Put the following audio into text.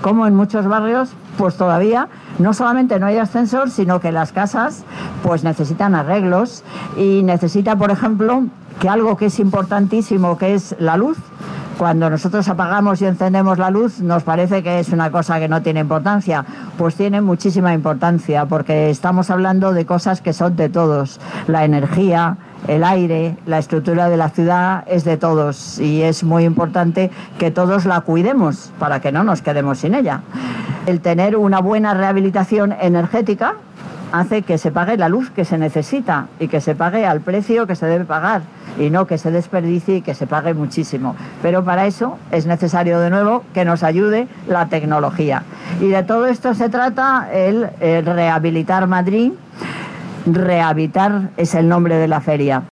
como en muchos barrios pues todavía no solamente no hay ascensor, sino que las casas pues necesitan arreglos y necesita, por ejemplo, que algo que es importantísimo, que es la luz. Cuando nosotros apagamos y encendemos la luz nos parece que es una cosa que no tiene importancia, pues tiene muchísima importancia porque estamos hablando de cosas que son de todos. La energía, el aire, la estructura de la ciudad es de todos y es muy importante que todos la cuidemos para que no nos quedemos sin ella. El tener una buena rehabilitación energética hace que se pague la luz que se necesita y que se pague al precio que se debe pagar y no que se desperdicie y que se pague muchísimo. Pero para eso es necesario de nuevo que nos ayude la tecnología. Y de todo esto se trata el Rehabilitar Madrid. Rehabilitar es el nombre de la feria.